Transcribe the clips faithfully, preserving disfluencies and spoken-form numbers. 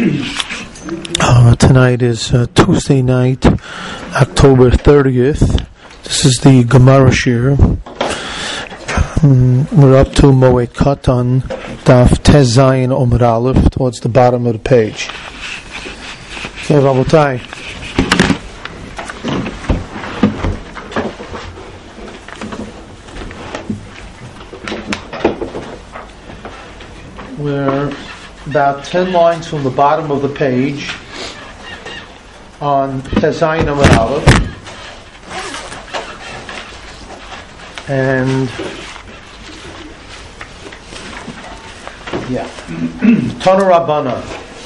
Uh, tonight is uh, Tuesday night, October thirtieth. This is the Gemara Shir. Um, we're up to Moed Katan, Daf Tez Zayin Omid Aleph, towards the bottom of the page. Okay, Rabotai. We're about ten lines from the bottom of the page on Tez Zayin Omid Aleph, and yeah, Tana Rabbana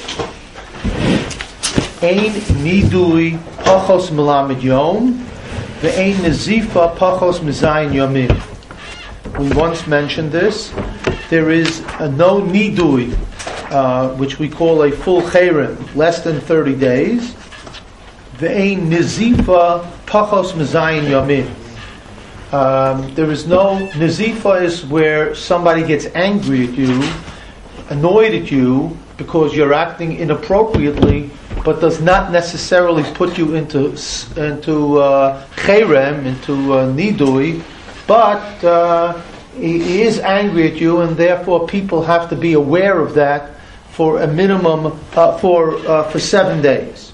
Ein Nidui Pachos Melamed Yom Ve'ein Nazifa Pachos Mizayin Yomim. We once mentioned this. There is a no Nidui, Uh, which we call a full chayrim, less than thirty days. Ve'ein nizifa pachos mezayin yamin. Um, there is no nizifa is where somebody gets angry at you, annoyed at you because you're acting inappropriately, but does not necessarily put you into into uh, chayrem, into uh, nidui, but uh, he, he is angry at you, and therefore people have to be aware of that for a minimum uh, for uh, for seven days.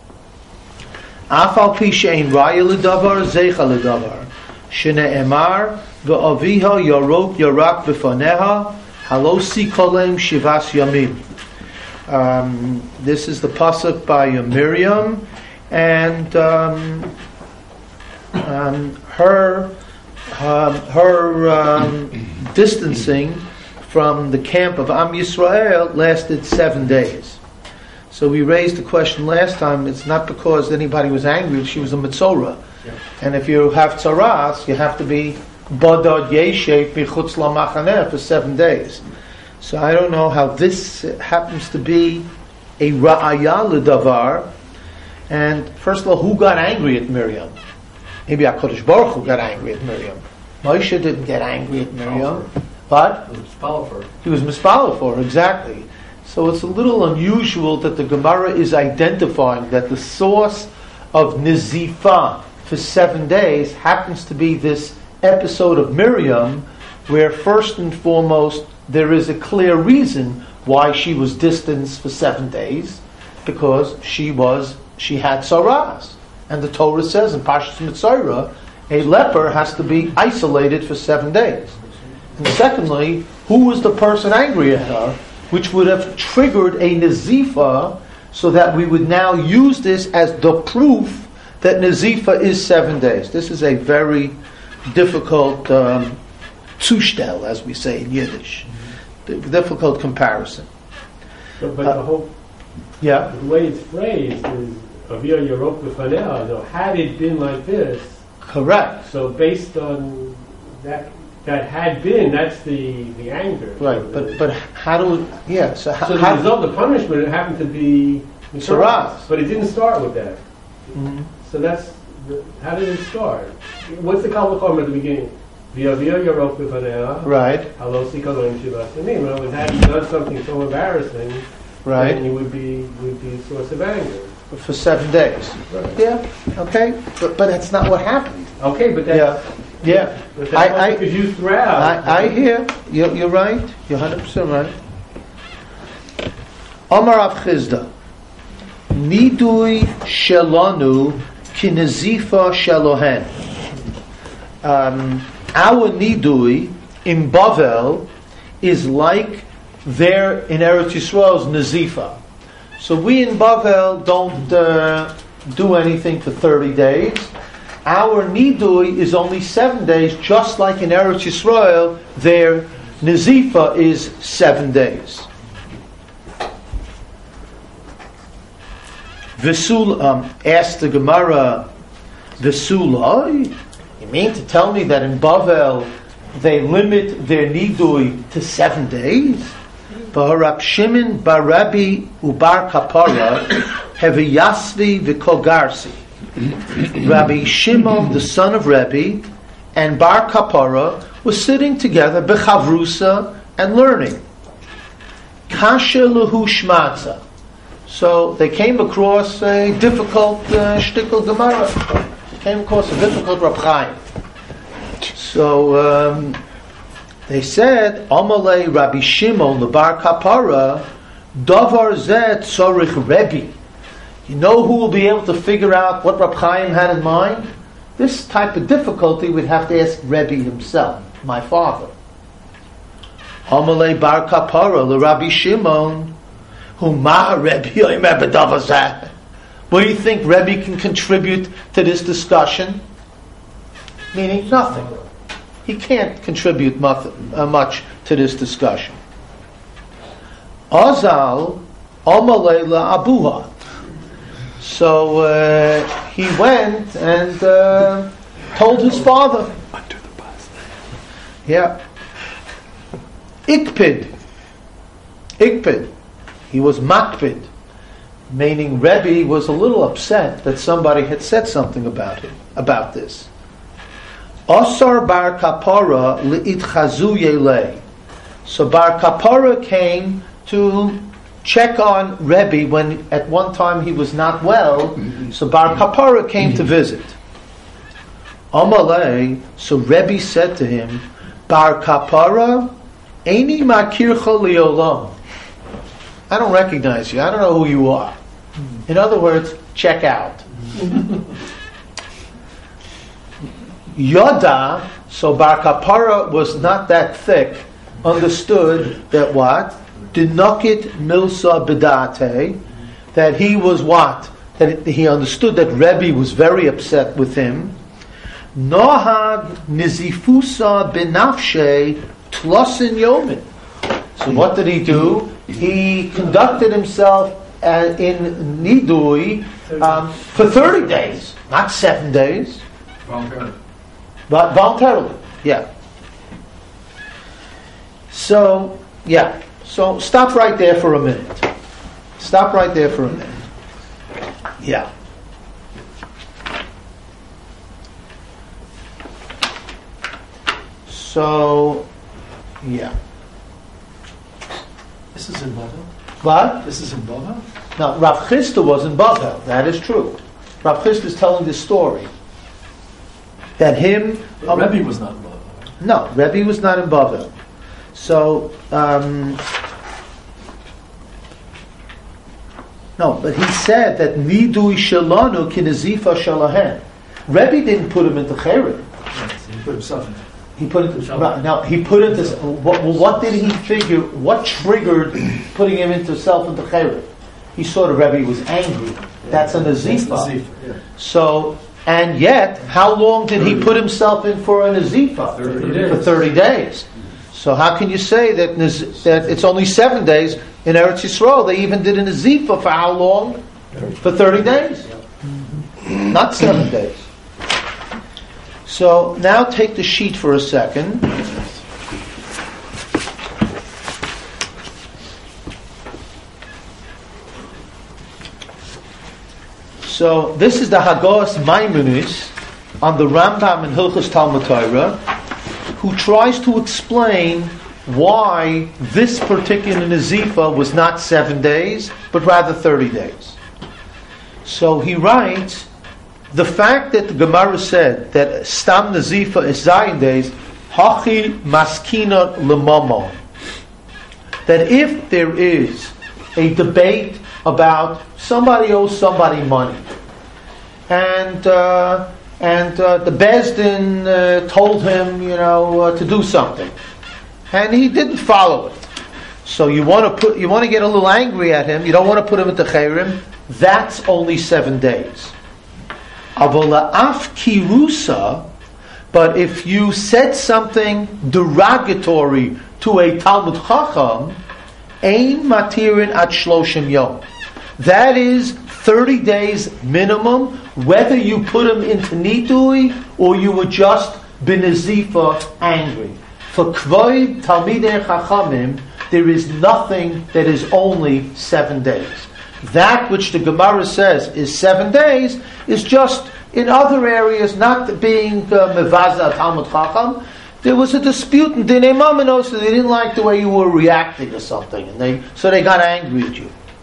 Afal pi she'ein raya ledavar zeicha ledavar shene'emar ve'aviha yarok yarak b'faneha halosi kolem shivas yamim. Um, this is the pasuk by Miriam, and um, um, her um, her um, distancing from the camp of Am Yisrael lasted seven days. So we raised the question last time, it's not because anybody was angry, she was a Metzora. Yeah. And if you have tzaras, you have to be Badad Yeshe Bichutz LaMachaneh for seven days. So I don't know how this happens to be a Ra'aya L'Davar. And first of all, who got angry at Miriam? Maybe HaKadosh Baruch Hu got angry at Miriam. Moshe didn't get angry at Miriam. But he was mispalel for her, exactly. So it's a little unusual that the Gemara is identifying that the source of Nizifa for seven days happens to be this episode of Miriam, where first and foremost there is a clear reason why she was distanced for seven days, because she was she had saras, and the Torah says in Parshas Mitzorah, a leper has to be isolated for seven days. And secondly, who was the person angry at her, which would have triggered a nazifa, so that we would now use this as the proof that nazifa is seven days. This is a very difficult um, zustel, as we say in Yiddish. Mm-hmm. Difficult comparison. But, but uh, the whole, yeah, the way it's phrased is Avia Yorok B'Fanea. So had it been like this, correct. So based on that. That had been, that's the, the anger. Right, but but how do, yeah, so how... So the how, result, the punishment, it happened to be... Saras. But it didn't start with that. Mm-hmm. So that's, the, how did it start? What's the Kal V'chomer at the beginning? V'yavia Yorok B'Fanea. Right. Halosi Kaloim Shivas Yamim. Well, had you done something so embarrassing, right, then you would be, would be a source of anger. For seven days. Right. Yeah, okay, but but that's not what happened. Okay, but that's... Yeah. Yeah, but I, I, because you throughout. I, I hear you're, you're right. You're one hundred percent right. Amar Rav Chizda, Nidui Shelanu Kinezifa Shelohen. Um, our Nidui in Bavel is like there in Eretz Yisrael's Nazifa. So we in Bavel don't uh, do anything for thirty days. Our nidui is only seven days, just like in Eretz Yisrael, their nizifa is seven days. Vesul um, asked the Gemara, Vesulai, you mean to tell me that in Bavel they limit their nidui to seven days? V'harab Shimon bar Rabbi ubar Kapara heviyasvi v'kogarsi. Rabbi Shimon, the son of Rebbe, and Bar Kapara were sitting together, bechavrusa, and learning. Kasha lehu shmatza. So they came across a difficult uh, shtickle Gemara. They came across a difficult Rab Chaim. So um, they said, Amalei Rabbi Shimon lebar kapara davar zeh tzorich Rebbe. You know who will be able to figure out what Rab Chaim had in mind? This type of difficulty we'd have to ask Rebbe himself, my father. Amalei bar kapara le Rabbi Shimon, who ma Rebbe yomer b'davar zeh. What do you think Rebbe can contribute to this discussion? Meaning nothing. He can't contribute much, uh, much to this discussion. Azal Amalei la Abuha. So uh, he went and uh, told his father. Under the bus. Yeah. Ikpid. Ikpid. He was makpid. Meaning Rebbe was a little upset that somebody had said something about him, about this. Asar bar kapara li'itchazu yelei. So bar kapara came to check on Rebbe when at one time he was not well. So bar kapara came to visit. Amalei. So Rebbe said to him, Bar kapara, eini makircha liolam. I don't recognize you. I don't know who you are. In other words, check out. Yada, so Bar Kapara was not that thick, understood that what? Dinokit milsa bidate, that he was what? That he understood that Rebbe was very upset with him. Nohag nizifusa benafshe tlosin yomin. So what did he do? He conducted himself uh, in Nidui um, for thirty days, not seven days. Voluntarily. But voluntarily, yeah. So, yeah. So stop right there for a minute. Stop right there for a minute. Yeah. So, yeah. This is in Bavel? What? This is in Bavel? Now, Rav Chisda was in Bavel. That is true. Rav Chisda is telling this story. That him... But Rebbe was not in Bavel. No, Rebbe was not in Bavel. So, um... no, but he said that Nidui Shalanu Kinazifa Shalahen. Rebbe didn't put him into Cherem. Yes, he put himself in. He put it right, now. He put it. What, what did he figure? What triggered putting him into self into Cherem? He saw the Rebbe was angry. That's a nazifa. Yeah. So, and yet, how long did he put himself in for a nazifa? thirty days. For thirty days. So how can you say that that it's only seven days in Eretz Yisrael? They even did a nazifa for how long? For thirty days, not seven days. So now take the sheet for a second. So this is the Hagos Maimonides on the Rambam in Hilchos Talmud Torah, who tries to explain why this particular nazifa was not seven days, but rather thirty days. So he writes, the fact that the Gemara said that Stam Nazifa is Zayin days, Hachi Maskina Lemamon. That if there is a debate about somebody owes somebody money, and uh, and uh, the Bezdin uh, told him, you know, uh, to do something, and he didn't follow it. So you want to put, you want to get a little angry at him. You don't want to put him into Cherem. That's only seven days. Avola'af kirusa, but if you said something derogatory to a Talmud Chacham, ein matirin at shloshim yom. That is thirty days minimum, whether you put him into nidui or you were just b'nezifa angry. For kvoid talmidei chachamim, there is nothing that is only seven days. That which the Gemara says is seven days is just in other areas, not being mevaza uh, Talmud Chacham. There was a dispute in Dinei Mamino, so they didn't like the way you were reacting to something, and they so they got angry at you.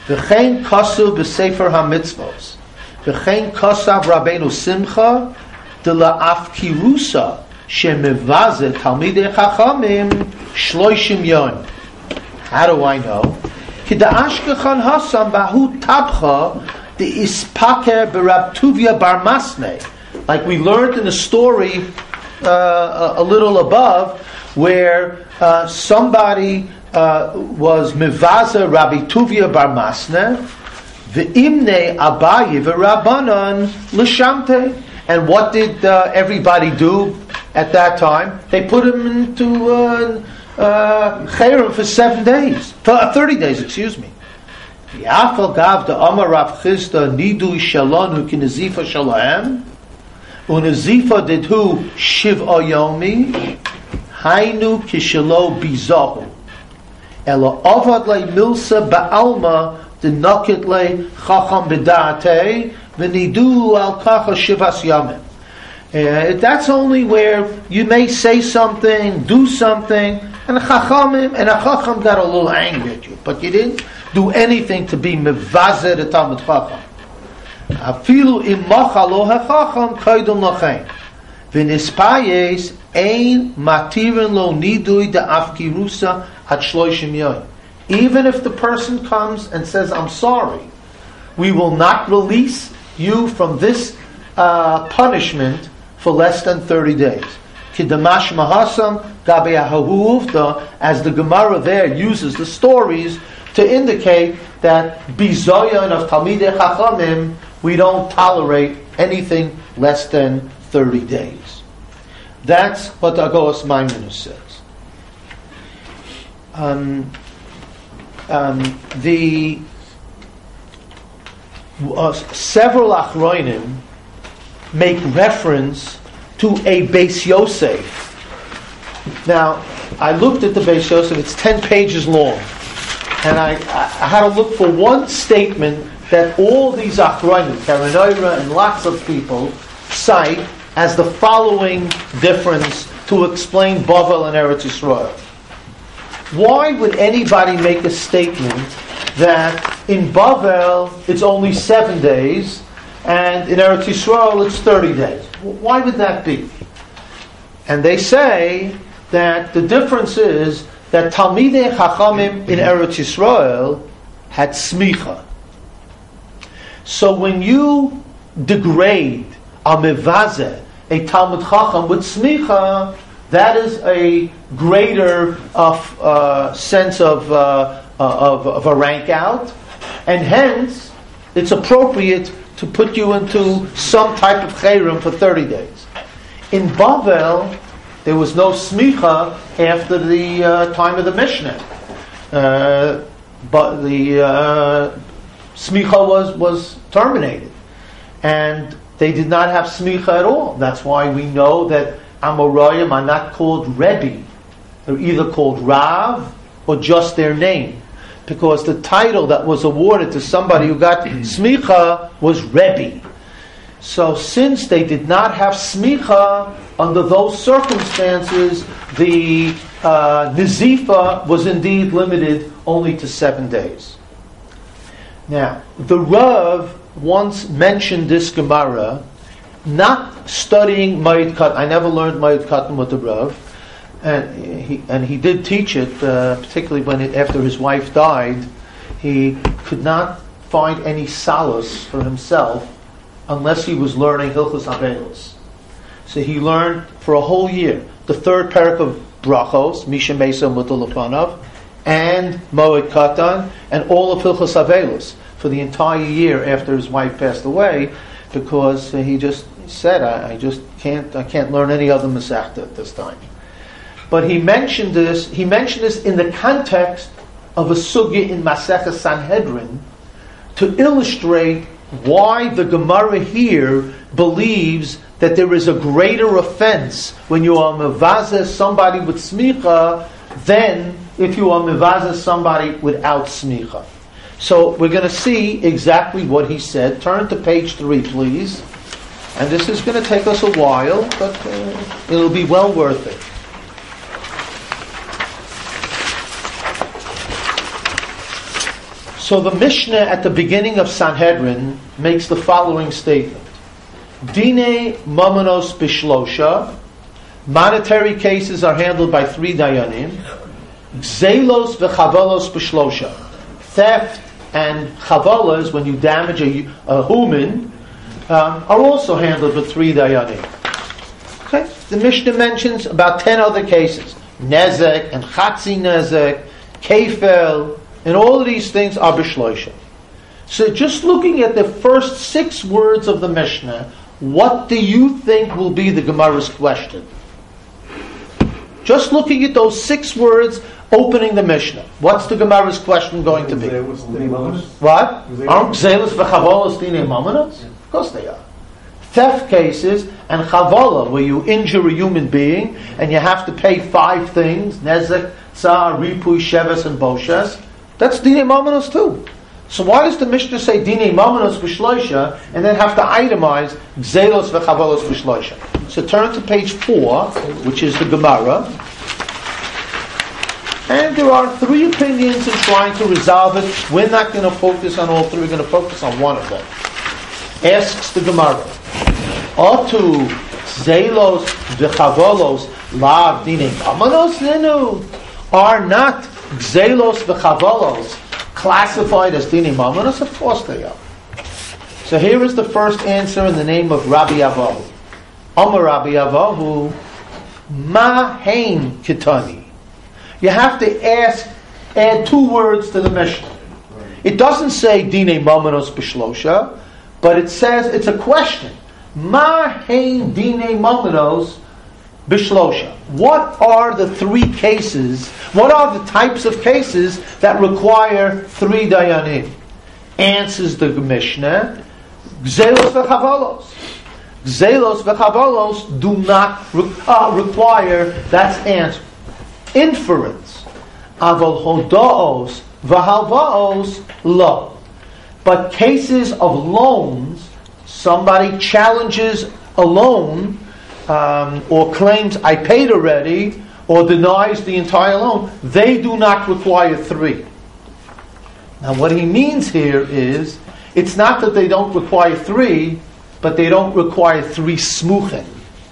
V'chein kosu b'sefer ha-mitzvos. V'chein kosav Rabbeinu Simcha de la'afkirusa shemevazet talmidei chachamim shloishim yon. How do I know? Ki da'ashkechan hasam bahu tabcha de ispaker b'Rab Tuvia bar Masneh. Like we learned in the story uh, a, a little above, where uh, somebody uh, was mevazer Rabbi Tuvia bar Masneh, ve'imne Abaye ve'Rabbanan l'shamte. And what did uh, everybody do at that time? They put him into uh, uh, Chayrim for seven days, uh, thirty days, excuse me. Yafal gav de Amar Rav Chisda nidui shalonu ki nezifa shalahem. Unezifa did who shiv'a yomi hainu kishalo bizahu ela avad le milsa ba'alma de nakit le chacham b'da'atei v'nidu al kacha shivas yamim. Uh, that's only where you may say something, do something, and a chachamim and a chacham got a little angry at you, but you didn't do anything to be mevazer the Talmud Chacham. Afilu imacha lo hachacham kaidum lachein. V'nispayes ein matirin lo nidui de afkirusa at shloishim yoyim. Even if the person comes and says, I'm sorry, we will not release you from this uh, punishment for less than thirty days. Kidamash mahasam gabe ahuvda, as the Gemara there uses the stories to indicate that bizoyan of Talmidei Chachamim, we don't tolerate anything less than thirty days. That's what Agos Maimonus says. Um, um, the uh, several Achronim make reference to a Beis Yosef. Now, I looked at the Beis Yosef; it's ten pages long. And I, I had to look for one statement that all these Achronim, Karanoira and lots of people, cite as the following difference to explain Bavel and Eretz Yisrael. Why would anybody make a statement that in Bavel it's only seven days and in Eretz Yisrael it's thirty days? Why would that be? And they say that the difference is that Talmidei Chachamim in Eretz Yisrael had smicha. So when you degrade a mevazeh, a Talmud Chacham with smicha, that is a greater uh, uh, sense of, uh, of, of a rank out, and hence it's appropriate to put you into some type of chayrim for thirty days. In Bavel, there was no smicha after the uh, time of the Mishnah. Uh, but the uh, smicha was, was terminated. And they did not have smicha at all. That's why we know that Amoraim are not called Rebbe. They're either called Rav or just their name. Because the title that was awarded to somebody who got smicha was Rebbe. So since they did not have smicha, under those circumstances, the uh, nizifa was indeed limited only to seven days. Now, the Rav once mentioned this Gemara, not studying Ma'id Katan. I never learned Ma'id Katan with the Rav, and he and he did teach it, uh, particularly when it, after his wife died, he could not find any solace for himself unless he was learning Hilchos Avelos. So he learned for a whole year the third parak of Brachos, Misha Mesa Mutalafanov, and Moed Katan, and all of Hilchos Avelos for the entire year after his wife passed away, because he just said, I, I just can't I can't learn any other Masechta at this time. But he mentioned this, he mentioned this in the context of a sugya in Masechah Sanhedrin to illustrate why the Gemara here believes that there is a greater offense when you are mevazeh somebody with smicha than if you are mevazeh somebody without smicha. So we're going to see exactly what he said. Turn to page three, please. And this is going to take us a while, but uh, it'll be well worth it. So the Mishnah at the beginning of Sanhedrin makes the following statement. Dine Mamonos Bishlosha. Monetary cases are handled by three dayanim. Gzelos v'chavalos Bishlosha. Theft and chavalas, when you damage a, a human, um, are also handled with three dayanim. Okay? The Mishnah mentions about ten other cases. Nezek and Chatzi Nezek, Kefel, and all of these things are Bishloisha. So just looking at the first six words of the Mishnah, what do you think will be the Gemara's question? Just looking at those six words opening the Mishnah, what's the Gemara's question going to be? What? Aren't Gzelos v'chavolos dinei mamonos? Of course they are. Theft cases and chavala, where you injure a human being and you have to pay five things, nezek, tsar, ripui, sheves, and boshes, that's dinei mamonos too. So why does the Mishnah say dinei mamonos b'shloisha and then have to itemize gzelos v'chavalos b'shloisha? So turn to page four, which is the Gemara. And there are three opinions in trying to resolve it. We're not going to focus on all three. We're going to focus on one of them. Asks the Gemara, Otu zelos v'chavolos lav dinei mamonos nenu. Are not zelos v'chavolos classified as dinei mamonos? Of course they are. So here is the first answer in the name of Rabbi Avohu. Amar Rabbi Avohu, ma hein kitani. You have to ask, add two words to the Mishnah. It doesn't say dinei mamonos b'shlosha, but it says, it's a question. Ma hein dinei mamonos b'shlosha. What are the three cases, what are the types of cases that require three dayanim? Answers the Mishnah, gzelos v'chavalos. Gzelos v'chavalos do not re- uh, require, that's answer. Inference. Aval hodaos v'halvaos lo. But cases of loans, somebody challenges a loan, um, or claims I paid already, or denies the entire loan, they do not require three. Now what he means here is, it's not that they don't require three, but they don't require three smuchim.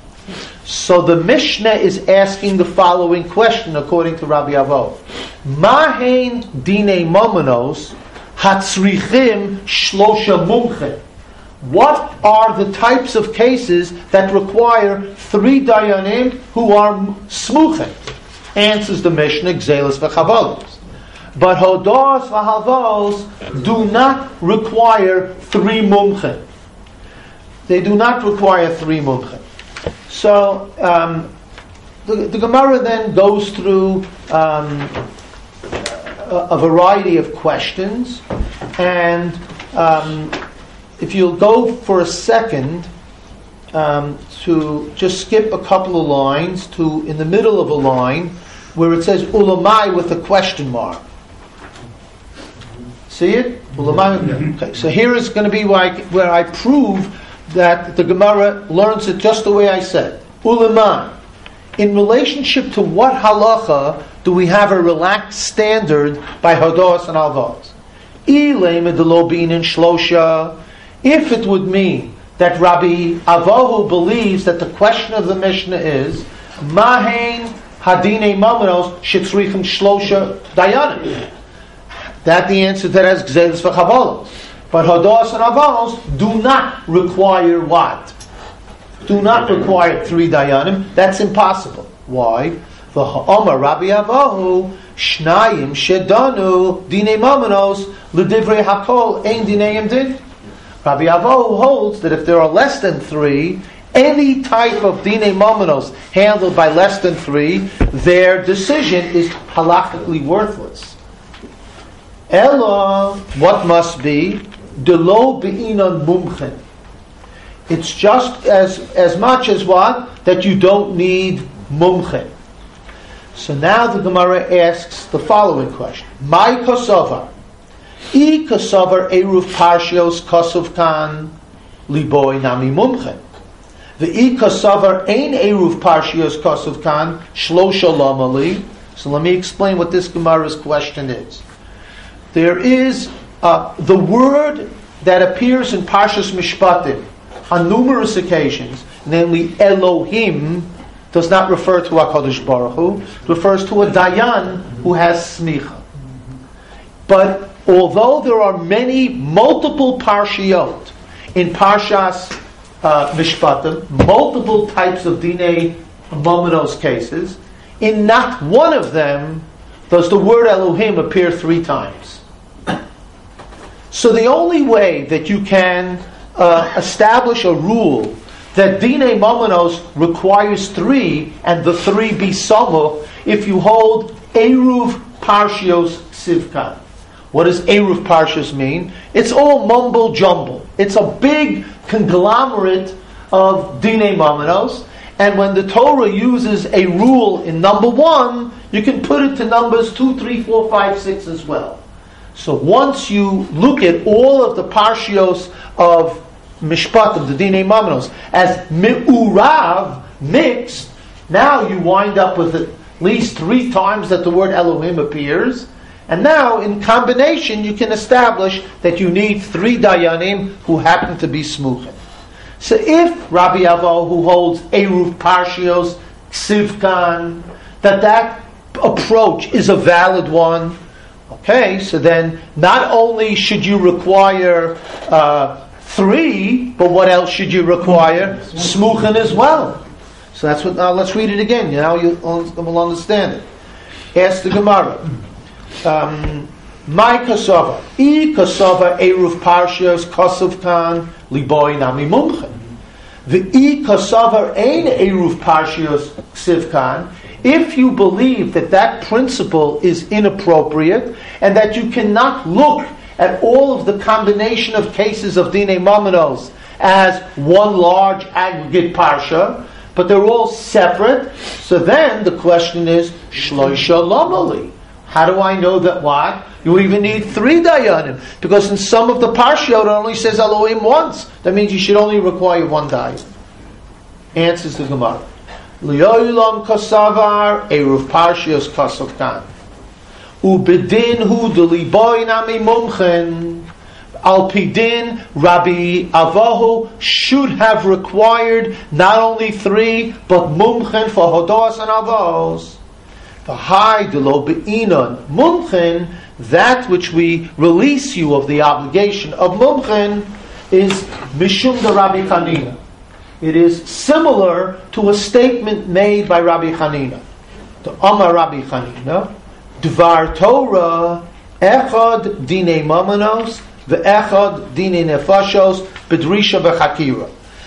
So the Mishnah is asking the following question according to Rabbi Avoh. Mahen dinei mamonos hatzrichim shlosha mumchim. What are the types of cases that require three dayanim who are smuchim? Answers the Mishnah, gzelos v'chavalos. But hodos v'halvos do not require three mumchim. They do not require three mumchim. So um, the, the Gemara then goes through um, a, a variety of questions, and um, if you'll go for a second um, to just skip a couple of lines to in the middle of a line where it says ulamai with a question mark. See it? Ulamai. Okay. So here is going to be where I, where I prove that the Gemara learns it just the way I said. Ulamai. In relationship to what halacha do we have a relaxed standard by hodos and alvos? Ilema de lo bin in shlosha. If it would mean that Rabbi Avohu believes that the question of the Mishnah is Mahen hadine mamonos shetzrichim shlosha dayanim. That the answer to that is gzelos v'chavalos. But hodos and avos do not require what? Do not require three dayanim. That's impossible. Why? The Ha'omar Rabbi Avohu shnayim shedanu dinei mamonos l'divrei hakol ein dinei din. Rabbi Avohu holds that if there are less than three, any type of dinei mamonos handled by less than three, their decision is halachically worthless. Ella, what must be? Delo be'inon mumchen. It's just as as much as what? That you don't need mumchen. So now the Gemara asks the following question. My kosovar. I kosovar eruv parshios kosov kan liboy nami mumchen. The I kosovar ein eruv parshios kosov kan shlosha lamali. So let me explain what this Gemara's question is. There is Uh, the word that appears in Parshas Mishpatim on numerous occasions, namely Elohim, does not refer to HaKadosh Baruch Hu. It refers to a Dayan who has smicha. But although there are many, multiple Parshiot in Parshas uh, Mishpatim, multiple types of Dinei Momenos cases, in not one of them does the word Elohim appear three times. So the only way that you can uh, establish a rule that Dinei Momenos requires three, and the three be Samuch, if you hold Eruv Parshios Sivkan. What does Eruv Parshas mean? It's all mumble jumble. It's a big conglomerate of Dinei Momenos, and when the Torah uses a rule in number one, you can put it to numbers two, three, four, five, six as well. So once you look at all of the Parshios of Mishpatim, the Dinei Momenos, as Me'urav, mixed, now you wind up with at least three times that the word Elohim appears. And now, in combination, you can establish that you need three Dayanim who happen to be Smuchim. So if Rabbi Avo, who holds Eruv Parshios, Sivkan, that that approach is a valid one, okay, so then not only should you require uh, three, but what else should you require? Smuchin as well. So that's what. Now let's read it again. Now you will understand it. Ask the Gemara. Um, My kasava, I kasava eruv parshios kasav kan liboy nami mumchen. The I kasava ein eruv parshios ksiv kan. If you believe that that principle is inappropriate and that you cannot look at all of the combination of cases of Dinei Momenos as one large aggregate parsha, but they're all separate, so then the question is, Shloisha Lamali. How do I know that what? You even need three Dayanim. Because in some of the Parshiot it only says Elohim once. That means you should only require one Dayan. Answers the Gemara. Li'olam kasavar eruv Parshios kasav kan. Ubedin hu deliboy nami mumchen. Al pidin Rabbi Avahu should have required not only three, but mumchen for hodos and avos. The high delo be'inon mumchen, that which we release you of the obligation of mumchen, is mishum de Rabbi Chanina. It is similar to a statement made by Rabbi Chanina. The Amar Rabbi Chanina, Dvar Torah, Echad Dinei Momenos, Ve'echad Dinei Nefashos, Bedrisha Bechakira.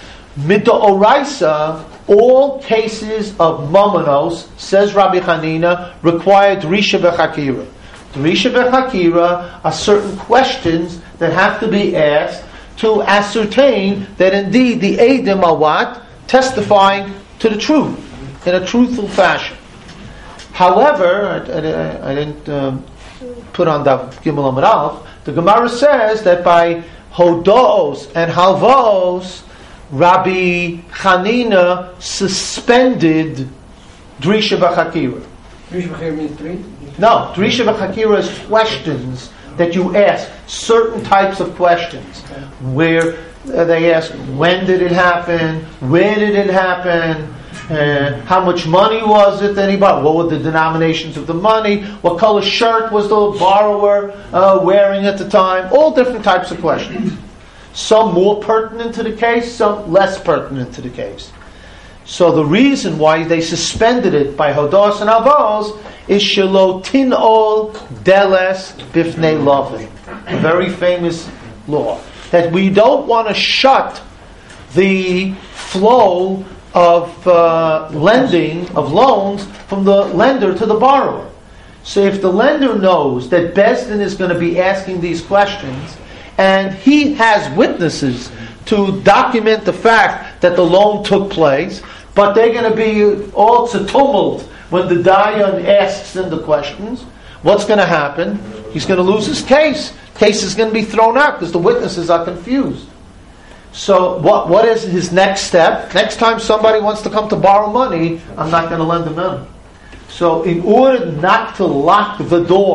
Midoraisa, all cases of Momenos, says Rabbi Chanina, require Drisha Bechakira. Drisha Bechakira are certain questions that have to be asked to ascertain that indeed the Eidim are what? Testifying to the truth in a truthful fashion. However, I, I, I didn't um, put on the Gimel Amud Aleph, the Gemara says that by Hodos and Halvos, Rabbi Chanina suspended Drisha B'Chakira. Drisha B'Chakira means three? No, Drisha B'Chakira is questions that you ask, certain types of questions, where uh, they ask, when did it happen, where did it happen, uh, how much money was it that he bought, what were the denominations of the money, what color shirt was the borrower uh, wearing at the time, all different types of questions. Some more pertinent to the case, some less pertinent to the case. So the reason why they suspended it by Hodos and Avos is Shelo Tinol Deles Bifnei Lovin. A very famous law. That we don't want to shut the flow of uh, lending, of loans, from the lender to the borrower. So if the lender knows that Bezdin is going to be asking these questions, and he has witnesses to document the fact that the loan took place, but they're going to be all to tumult when the Dayan asks them the questions, what's going to happen? He's going to lose his case. Case is going to be thrown out because the witnesses are confused. So what what is his next step? Next time somebody wants to come to borrow money, I'm not going to lend them money. So in order not to lock the door,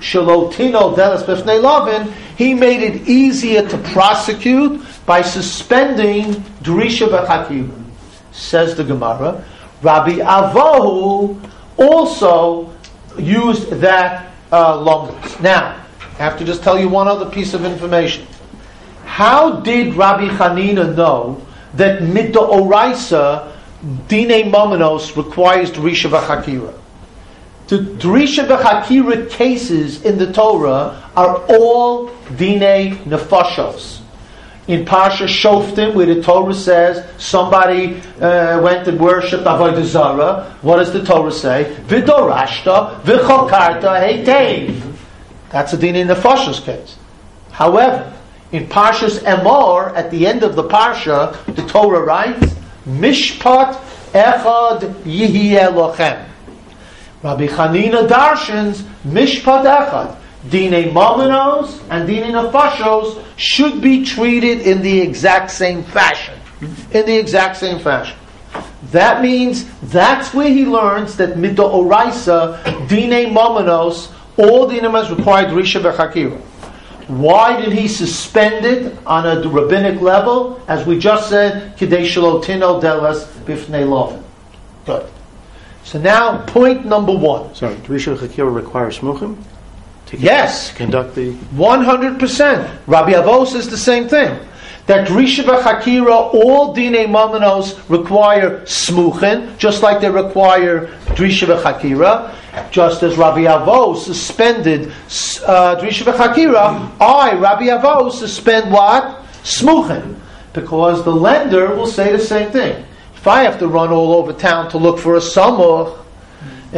shalotino delas b'fnei lavin, he made it easier to prosecute by suspending drisha v'chakira. Says the Gemara, Rabbi Avohu also used that uh, lomos. Now, I have to just tell you one other piece of information. How did Rabbi Chanina know that mid'oraisa Dine Momenos requires Drisha v'Chakira? The Drisha v'Chakira cases in the Torah are all Dine Nefashos. In Parsha Shoftim, where the Torah says somebody uh, went and worshipped Avodah Zarah, what does the Torah say? V'dorashta v'chokarta heitev. That's a Dine Nefashos case. However, in Parshas Emor, at the end of the Parsha, the Torah writes, Mishpat echad yihiyeh lochem. Rabbi Chanina darshans Mishpat echad. Dine Momenos and Dine Nefashos should be treated in the exact same fashion. In the exact same fashion. That means that's where he learns that Mid'oraisa, Dine Momenos, all Dine Momenos require Drisha v'Chakira. Why did he suspend it on a rabbinic level? As we just said, Kidei shalotino delas b'fnei lavin. Good. So now, point number one. Sorry, Drisha v'Chakira requires smuchim? To Yes. Conduct the... one hundred percent. Rabbi Avos says the same thing. That Drisha v'Chakira, all Dinei Momenos require smuchin, just like they require Drisha v'Chakira. Just as Rabbi Avos suspended uh, Drisha v'Chakira, I, Rabbi Avos, suspend what? Smuchin. Because the lender will say the same thing. If I have to run all over town to look for a samuch, uh,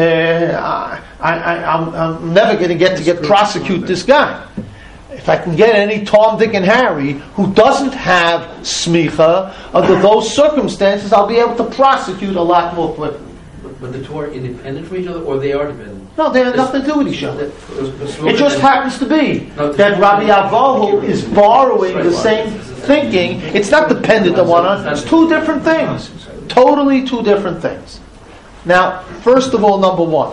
I, I, I'm, I'm never going to get to get prosecute this guy. If I can get any Tom, Dick, and Harry who doesn't have smicha, under those circumstances, I'll be able to prosecute a lot more quickly. But, but the two are independent from each other, or they are dependent? No, they have It's- nothing to do with each other. the- It just happens to be that Rabbi Avohu is borrowing the same thinking. It's not dependent on one another. It's two different things. Totally two different things. Now, first of all, number one,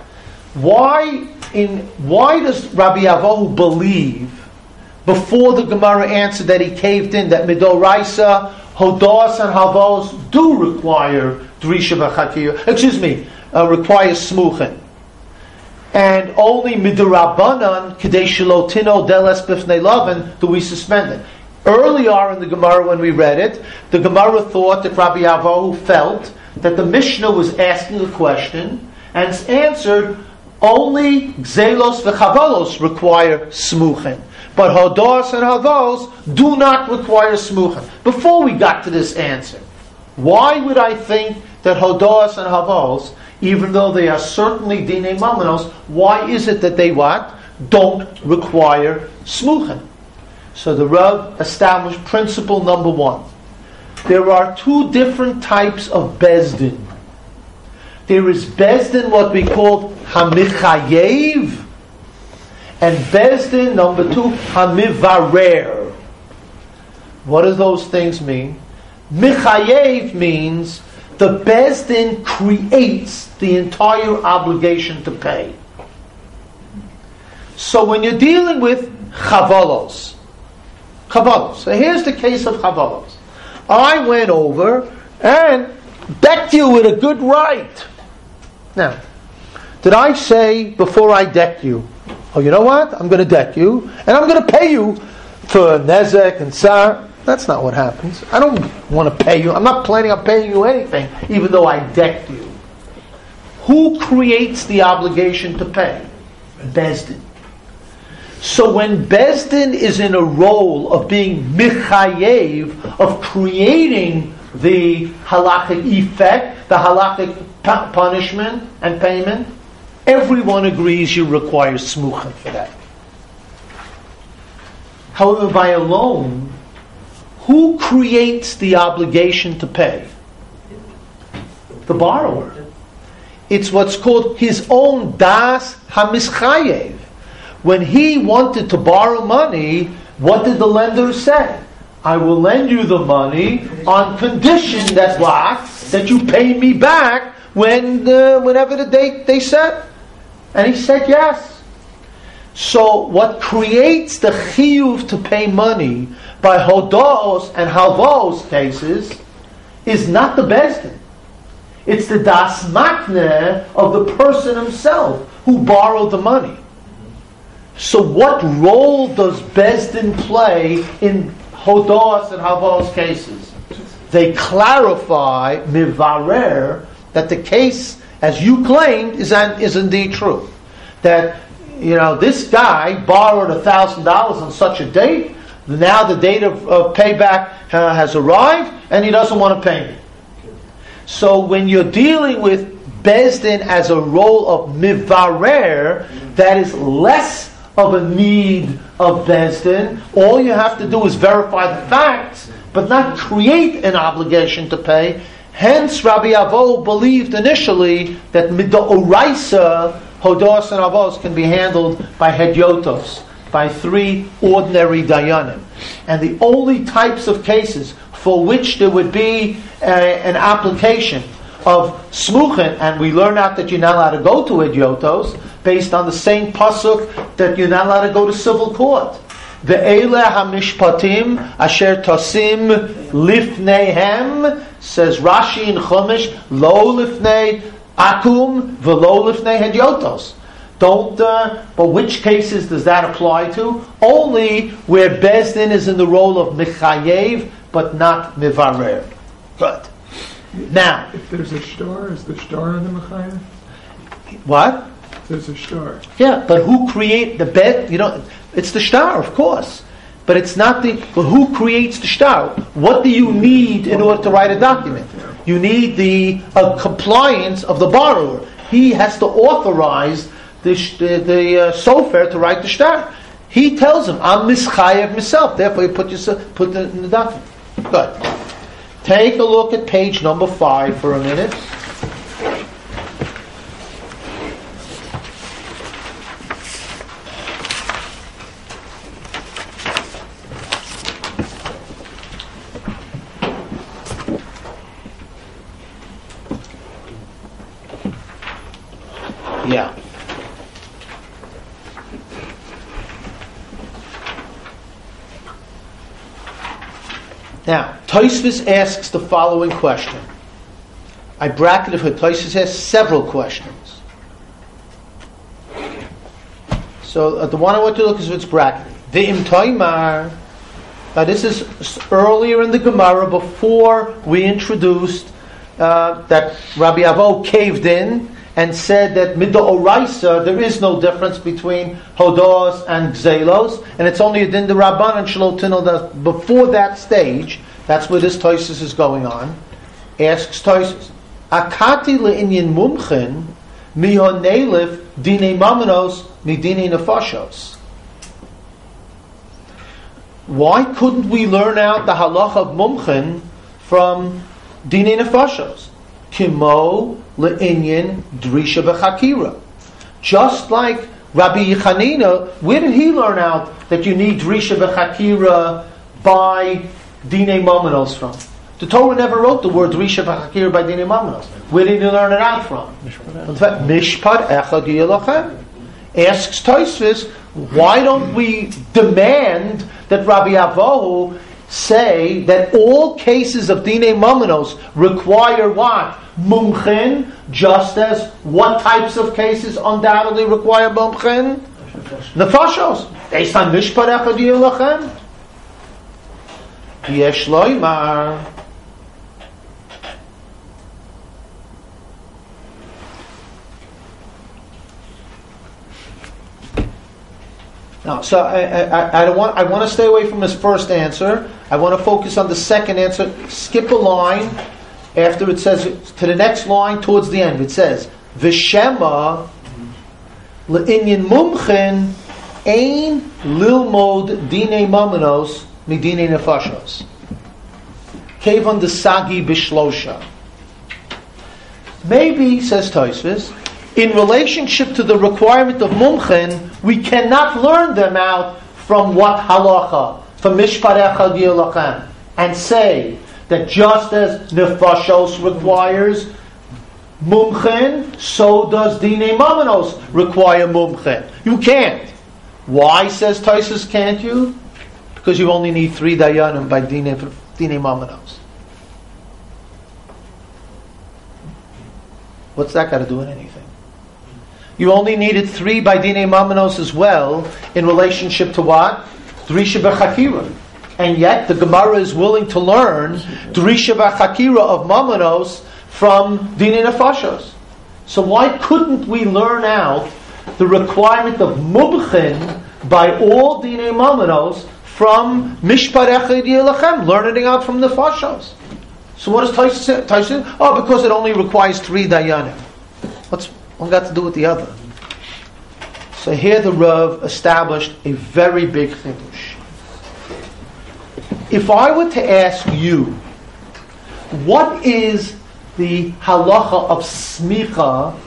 why in why does Rabbi Avohu believe before the Gemara answered that he caved in that Midoraisa, Hodos, and Havos do require Drisha v'Chakira? Excuse me, uh, require Smuchin. And only Midorabanan, Kedei Shalotino Deles Bifnei Lavin, do we suspend it. Earlier in the Gemara when we read it, the Gemara thought that Rabbi Avohu felt that the Mishnah was asking a question and it's answered only Gzelos v'Chavalos require Smuchin. But Hodos and Havos do not require Smuchin. Before we got to this answer, why would I think that Hodos and Havos, even though they are certainly Dinei Mamanos, why is it that they what? Don't require Smuchin? So the Rav established principle number one. There are two different types of Bezdin. There is Bezdin, what we call Hamichayev, and Bezdin, number two, Hamivarer. What do those things mean? Michayev means the Bezdin creates the entire obligation to pay. So when you're dealing with Chavalos, Chavalos, so here's the case of Chavalos. I went over and decked you with a good right. Now, did I say before I decked you, oh, you know what? I'm going to deck you, and I'm going to pay you for Nezek and Sar. That's not what happens. I don't want to pay you. I'm not planning on paying you anything, even though I decked you. Who creates the obligation to pay? Bezdin. So when Bezdin is in a role of being Michayev, of creating the halachic effect, the halachic punishment and payment, everyone agrees you require smucha for that. However, by a loan, who creates the obligation to pay? The borrower. It's what's called his own das hamischayev. When he wanted to borrow money, what did the lender say? I will lend you the money on condition that what? That you pay me back when uh, whenever the date they set. And he said yes. So what creates the chiyuv to pay money by hodos and halvos cases is not the Bezdin. It's the das makne of the person himself who borrowed the money. So what role does Bezdin play in hodos and halvos cases? They clarify, mivarer, that the case, as you claimed, is, is indeed true. That, you know, this guy borrowed a thousand dollars on such a date. Now the date of, of payback uh, has arrived, and he doesn't want to pay me. So when you're dealing with Bezdin as a role of mivarer, that is less of a need of Bezdin. All you have to do is verify the facts, but not create an obligation to pay. Hence, Rabbi Avo believed initially that mid'oraisa hodos and avos can be handled by hedyotos, by three ordinary dayanim. And the only types of cases for which there would be a, an application of smuchin, and we learn out that you're not allowed to go to hedyotos, based on the same pasuk that you're not allowed to go to civil court. Ve'ele hamishpatim asher tosim lifneihem, says Rashi in Chumash, lo lifnei akum v'lo lifnei hedyotos. Don't, uh, but which cases does that apply to? Only where Bezdin is in the role of mechayev, but not mivarer. Good. Now, if there's a star, is the star in the mechayev? What? There's a star. Yeah, but who create the bed? You know, it's the star, of course. But it's not the, but who creates the star? What do you need in order to write a document? You need the uh, compliance of the borrower. He has to authorize the the, the uh, sofer to write the star. He tells him, I'm mischayev myself, therefore you put, yourself, put it in the document. Good. Take a look at page number five for a minute. Yeah. Now, Tosfos asks the following question. I bracketed for Tosfos has several questions. So uh, the one I want to look is what's bracketed. Ve'im toimar. Now this is earlier in the Gemara before we introduced uh, that Rabbi Avo caved in and said that mid'oraisa, there is no difference between hodos and gzelos, and it's only a din de rabban and shalotinol. Before that stage, that's where this Tosfos is going on. Asks Tosfos, akati le'inyan mumchin mihonelif dine mamanos midine nefashos. Why couldn't we learn out the halacha of mumchin from dine nefashos? Kimo le'inyan drisha b'chakira. Just like Rabbi Yechanina, where did he learn out that you need drisha b'chakira by dine mamanos from? The Torah never wrote the word drisha b'chakira by dine mamanos. Where did he learn it out from? In fact, mishpat echad yelachem. Asks Tosfos, why don't we demand that Rabbi Avohu say that all cases of Dinei Mamanos require what? Mumchin, just as what types of cases undoubtedly require Mumchin? Nefashos. Based on Mishpat Echad Yilachem. Yesh loymar. Now, so I, I, I don't want. I want to stay away from his first answer. I want to focus on the second answer. Skip a line after it says to the next line towards the end. It says V'shema le'inyan mumchin ein lilmod dinei mamanos midinei nefashos kevon desagi bishlosha. Maybe, says Tosfos, in relationship to the requirement of mumchin, we cannot learn them out from what halacha, from mishpat echad yilachem, and say that just as nefashos requires mumchin, so does dinei mamanos require mumchin. You can't. Why, says Tosfos, can't you? Because you only need three dayanim by Dine, Dine Mamanos. What's that got to do with anything? You only needed three by Dine Mamanos as well in relationship to what? Drisha b'chakira. And yet the Gemara is willing to learn Drisha b'chakira of Mamanos from Dine Nefashos. So why couldn't we learn out the requirement of Mubchin by all Dine Mamanos from Mishpat Echad Yelachem, learning it out from the Nefashos? So what does Tosfos say? Oh, because it only requires three dayanim. What's one got to do with the other? So here the Rav established a very big chidush. If I were to ask you, what is the halacha of smicha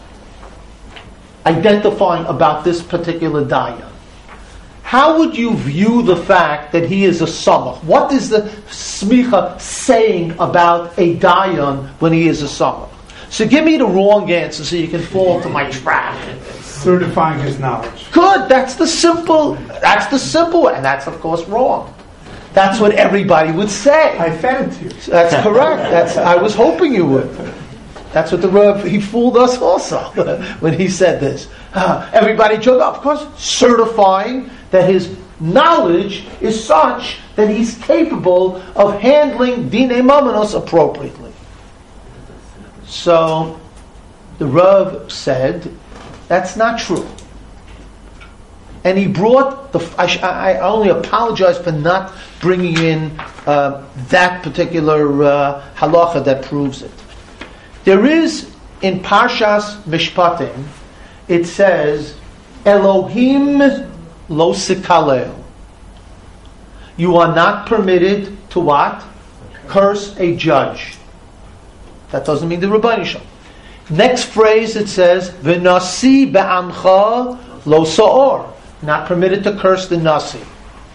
identifying about this particular dayan, how would you view the fact that he is a samach? What is the smicha saying about a dayan when he is a samach? So give me the wrong answer so you can fall to my trap. Certifying his knowledge. Good, that's the simple, that's the simple, and that's of course wrong. That's what everybody would say. I fed it to you. That's correct. That's I was hoping you would. That's what the Rav, he fooled us also when he said this. Uh, everybody took up, of course, certifying that his knowledge is such that he's capable of handling Dinei Mamanos appropriately. So the Rav said, that's not true. And he brought the. I, I only apologize for not bringing in uh, that particular uh, halacha that proves it. There is in Parshas Mishpatim, it says, Elohim lo sikalel. You are not permitted to what? Curse a judge. That doesn't mean the Rabbeinu Shalom. Next phrase it says, V'nasi be'amcha lo sa'or. Not permitted to curse the nasi.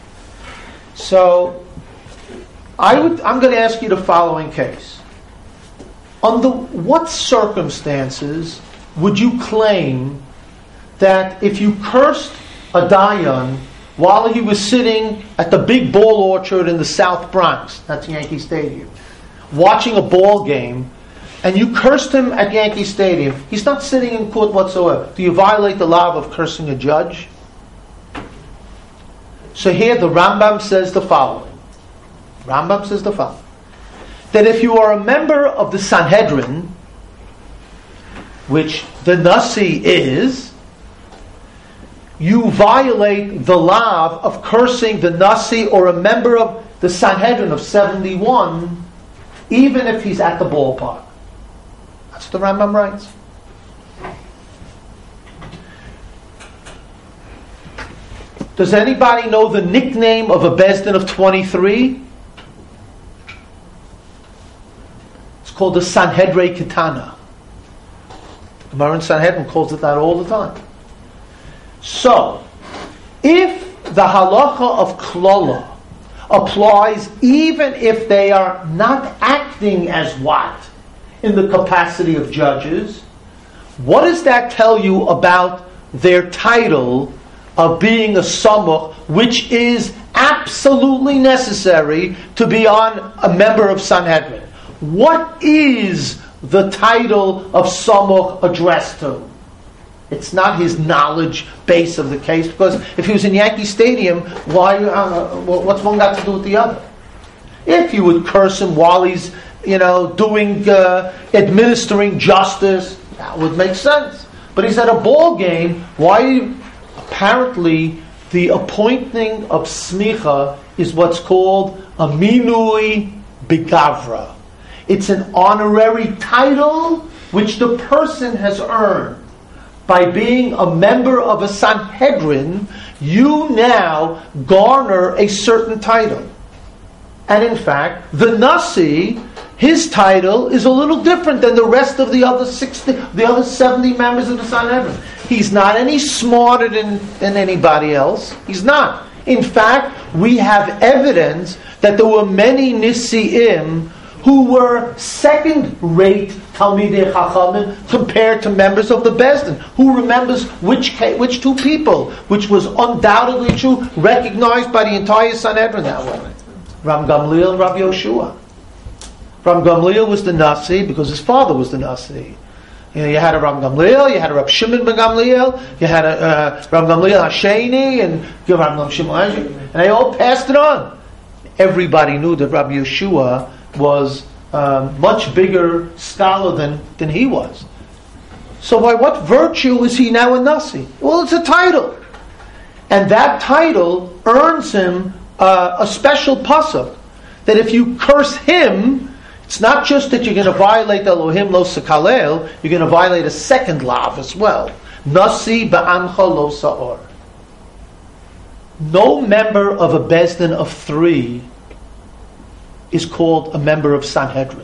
So, I would, I'm going to ask you the following case. Under what circumstances would you claim that if you cursed a dayan while he was sitting at the big ball orchard in the South Bronx, that's Yankee Stadium, watching a ball game, and you cursed him at Yankee Stadium, he's not sitting in court whatsoever. Do you violate the law of cursing a judge? So here the Rambam says the following. Rambam says the following. That if you are a member of the Sanhedrin, which the Nasi is, you violate the law of cursing the Nasi or a member of the Sanhedrin of seventy-one, even if he's at the ballpark. That's what the Rambam writes. Does anybody know the nickname of a Bezdin of twenty-three? It's called the Sanhedrin Kitana. The Gemara in Sanhedrin calls it that all the time. So, if the halacha of Klala applies even if they are not acting as what? In the capacity of judges, what does that tell you about their title of being a samach, which is absolutely necessary to be on a member of Sanhedrin? What is the title of samach addressed to? It's not his knowledge base of the case, because if he was in Yankee Stadium, why? Uh, what's one got to do with the other? If you would curse him while he's, you know, doing, uh, administering justice, that would make sense. But he's at a ball game. Why? Apparently, the appointing of smicha is what's called a minui bigavra. It's an honorary title which the person has earned. By being a member of a Sanhedrin, you now garner a certain title. And in fact, the Nasi, his title is a little different than the rest of the other sixty, the other seventy members of the Sanhedrin. He's not any smarter than, than anybody else. He's not. In fact, we have evidence that there were many Nisi'im who were second-rate Talmidei Chachamim compared to members of the Bezdin. Who remembers which which two people, which was undoubtedly true, recognized by the entire Sanhedrin that way? Ram Gamliel and Rabbi Yoshua. Ram Gamliel was the Nasi because his father was the Nasi. You know, you had a Ram Gamliel, you had a Rab Shimon ben Gamliel, you had a uh, Ram Gamliel Hasheni, and you had Ram Shimon Hasheni, and they all passed it on. Everybody knew that Rabbi Yeshua was a much bigger scholar than, than he was. So by what virtue is he now a Nasi? Well, it's a title. And that title earns him uh, a special pasuk, that if you curse him, it's not just that you're going to violate Elohim lo sakalel, you're going to violate a second lav as well. Nasi ba'amcha lo sa'or. No member of a Bezdin of three is called a member of Sanhedrin.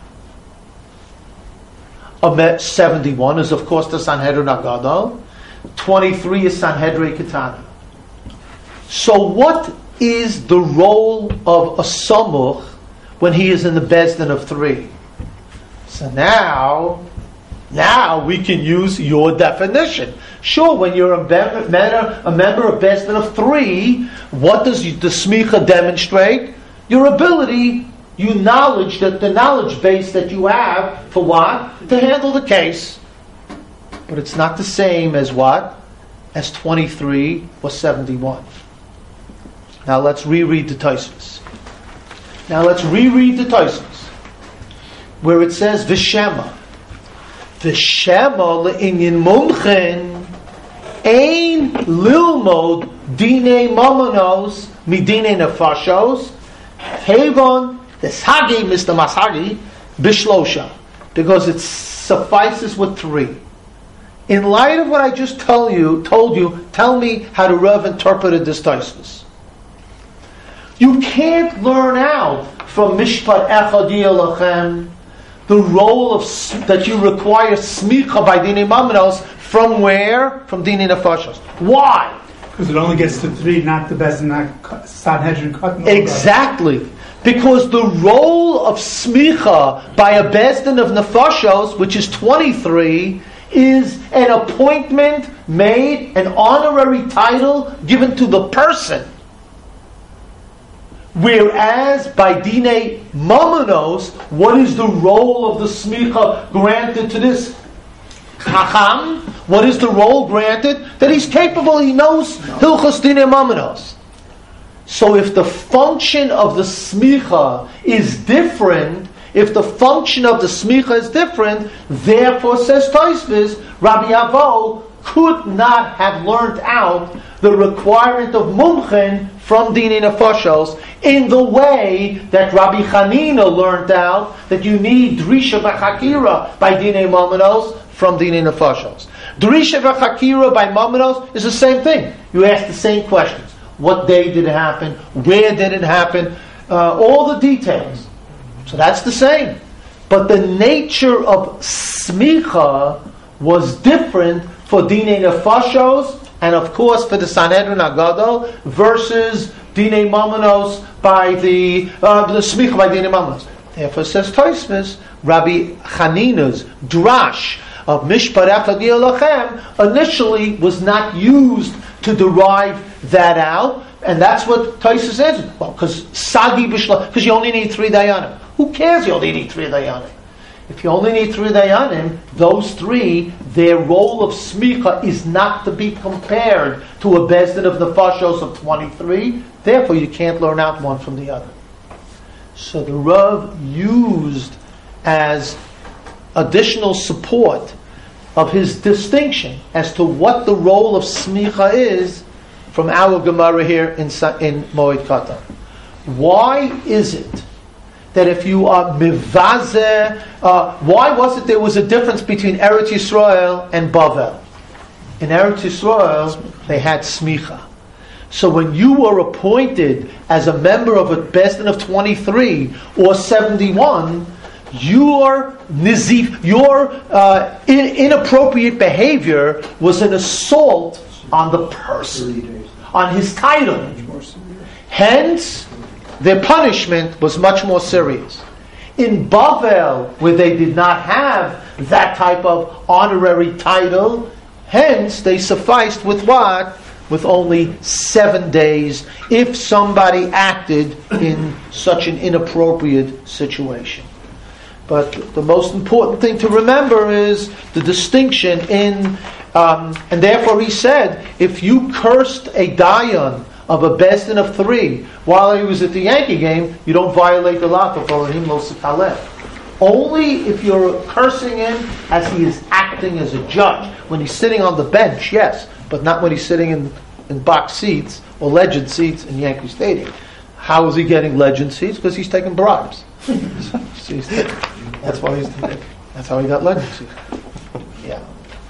A seventy-one is of course the Sanhedrin Agadol. twenty-three is Sanhedrin Ketana. So what is the role of a Samuch when he is in the Bezdin of three? So now, now we can use your definition. Sure, when you're a member, a member of Bezdin of three, what does the smicha demonstrate? Your ability, your knowledge, that the knowledge base that you have for what? To handle the case. But it's not the same as what? As twenty-three or seventy-one. Now let's reread the Tosfos. Now let's reread the Tosfos, where it says V'shema. V'shema le'inyin mumchen ein lilmod dine mamonos midine nefashos Havon the Sagi, Mister Masagi, Bishlosha, because it suffices with three. In light of what I just told you, told you, tell me how the Rav interpreted this Tosfos. You can't learn out from Mishpat Echad Yelachem the role of that you require smicha by Dinei Mamanos from where? From Dinei Nefashos. Why? Because it only gets to three, not the Bezdin Sanhedrin cut. Exactly. Because the role of smicha by a Bezdin of Nefashos, which is twenty-three, is an appointment made, an honorary title given to the person. Whereas by Dinei Mamonos, what is the role of the smicha granted to this Chacham? What is the role granted? That he's capable, he knows Hilchos Dinei Mamonos. So if the function of the smicha is different, if the function of the smicha is different, therefore, says Tosfos, Rabbi Avo could not have learned out the requirement of mumchen from Dinei Nefashos in the way that Rabbi Chanina learned out that you need Drisha v'Chakira by Dinei Mamonos from Dinei Nefashos. Drisha v'Chakira by Mamonos is the same thing. You ask the same questions. What day did it happen? Where did it happen? Uh, all the details. So that's the same. But the nature of smicha was different for Dinei Nefashos and of course for the Sanhedrin Agadol versus Dinei Mamonos by the uh, the smicha by Dinei Mamonos. Therefore, says Tosfos, Rabbi Chanina's drash of Mishpat Echad Yelachem initially was not used to derive that out, and that's what Tosfos answered. Well, because Sagi Bishla, because you only need three Dayanim. Who cares? You only need three Dayanim. If you only need three Dayanim, those three, their role of smicha is not to be compared to a Bezdin of Nefashos of twenty-three. Therefore, you can't learn out one from the other. So the Rav used as additional support of his distinction as to what the role of smicha is from our Gemara here in, in Moed Katan. Why is it that if you are mivazeh, uh, why was it there was a difference between Eretz Yisrael and Bavel? In Eretz Yisrael, they had smicha. So when you were appointed as a member of a Bezdin of twenty-three or seventy-one, your nizif, your uh, in, inappropriate behavior was an assault on the person, on his title. Hence, their punishment was much more serious. in Bavel, where they did not have that type of honorary title, hence they sufficed with what? With only seven days, if somebody acted in such an inappropriate situation. But the most important thing to remember is the distinction in, um, and therefore he said, if you cursed a dayan of a Bezdin of three while he was at the Yankee game, you don't violate the lot of Elohim Lo Sikaleh. Only if you're cursing him as he is acting as a judge. When he's sitting on the bench, yes, but not when he's sitting in, in box seats or legend seats in Yankee Stadium. How is he getting legend seats? Because he's taking bribes. So he's taking, that's why he's taking, that's how he got legend seats. Yeah.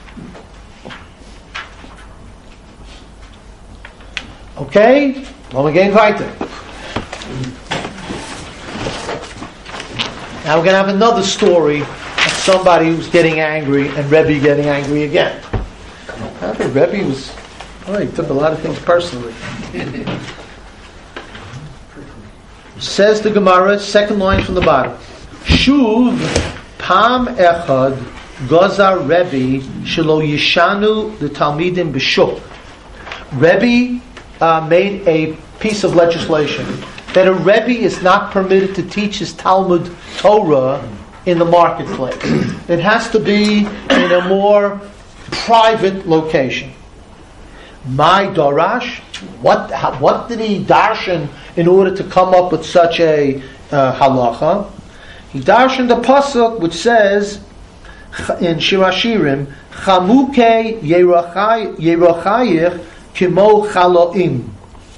Okay, wollen we gehen weiter. Now we're going to have another story of somebody who's getting angry and Rebbe getting angry again. I think Rebbe was, oh, he took a lot of things personally. Says the Gemara, second line from the bottom. Shuv pam echad gozar Rebbe shelo yishanu the Talmidim b'shuk. Rebbe uh, made a piece of legislation that a Rebbe is not permitted to teach his Talmud Torah in the marketplace. It has to be in a more private location. My Darash, what how, what did he darshan in order to come up with such a uh, halacha? He darshan the pasuk which says in Shir Hashirim, Chamuke Yerachayich Kimo Chaloim.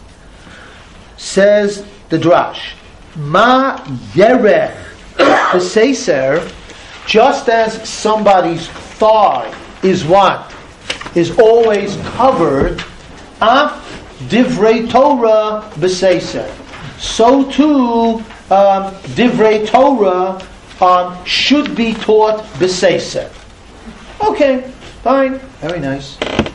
Says the Drash, Ma Yerech B'Seiser, just as somebody's thigh is what? Is always covered, Af Divrei Torah B'Seiser. So too, um, Divrei Torah um, should be taught B'Seiser. Okay, fine, very nice.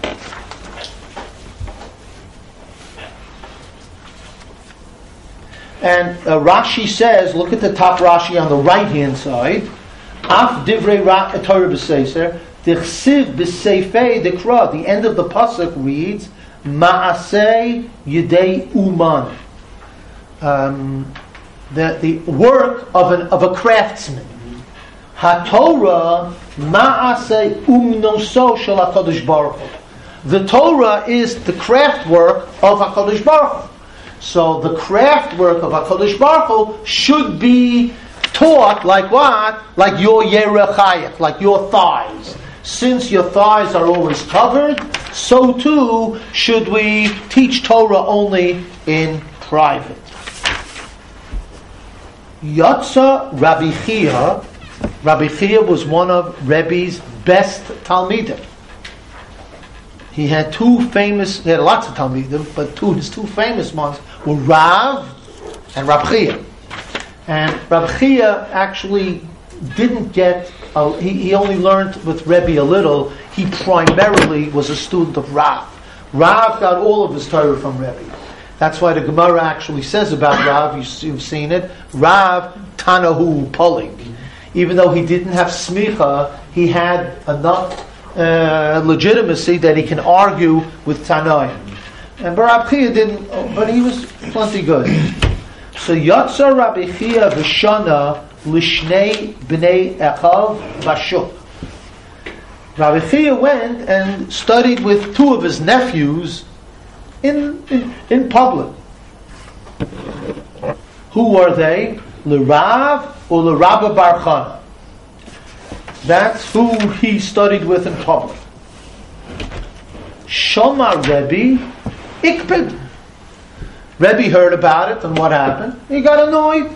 And uh, Rashi says, look at the top Rashi on the right hand side. Af divrei Torah b'seiser, dichsiv b'seifei dekra. The end of the pasuk reads, Maasei yedei uman. Um, the the work of an of a craftsman. HaTorah Maasei umnoso shel HaKadosh Baruch Hu. The Torah is the craft work of HaKadosh Baruch Hu. So the craft work of HaKadosh Baruch Hu should be taught like what? Like your yerechayach, like your thighs. Since your thighs are always covered, so too should we teach Torah only in private. Yotza Rabbi Chia. Rabbi Chia was one of Rebbe's best Talmidim. He had two famous, he had lots of Talmidim, but two, his two famous ones were Rav and Rab Chia. And Rab Chia actually didn't get, uh, he, he only learned with Rebbe a little. He primarily was a student of Rav. Rav got all of his Torah from Rebbe. That's why the Gemara actually says about Rav, you've seen it, Rav Tanahu Polig. Even though he didn't have smicha, he had enough Uh, legitimacy that he can argue with Tanoim. And Rab Chia didn't, but he was plenty good. So Yatsa Rabbi Chia v'shana lishnei b'nei echav v'shuk. Rabbi Chia went and studied with two of his nephews in in, in public. Who were they? L'Rav or L'Rabba Bar Chana. That's who he studied with in public. Shomar Rebbe Ikpid. Rebbe heard about it, and what happened? He got annoyed.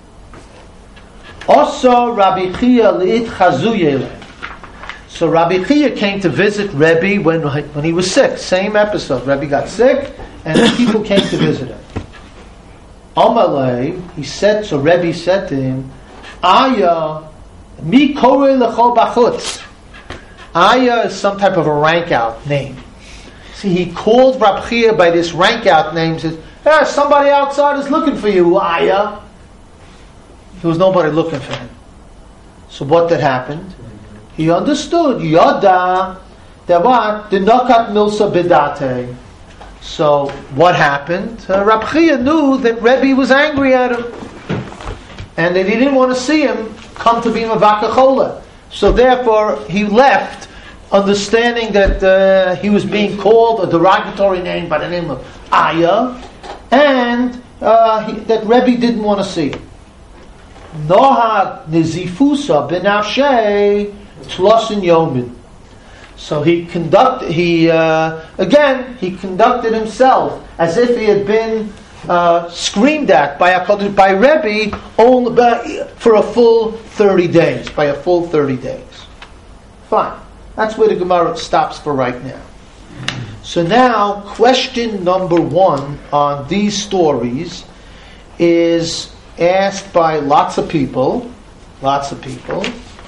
Also, Rabbi Chia li'it chazuyele. So Rabbi Chia came to visit Rebbe when when he was sick. Same episode. Rebbe got sick, and people came to visit him. Amalei, he said. So Rebbe said to him, Aya. Mi korei lecho bachutz. Aya is some type of a rank out name. See, he called Rab Chia by this rank out name. Says, "Ah, somebody outside is looking for you, Aya." There was nobody looking for him. So what did happen? He understood. Yada, that what? The nakat milsa bidate. So what happened? Uh, Rab Chia knew that Rebbe was angry at him, and that he didn't want to see him come to be Mavakachola. So therefore he left, understanding that uh, he was being called a derogatory name by the name of Aya, and uh, he, that Rebbe didn't want to see him. Nohag nizifusa benafshei tlosin yomin. So he conducted. He uh, again he conducted himself as if he had been uh, screamed at by a by Rebbe only by, for a full thirty days. By a full thirty days. Fine. That's where the Gemara stops for right now. So now, question number one on these stories is asked by lots of people, lots of people,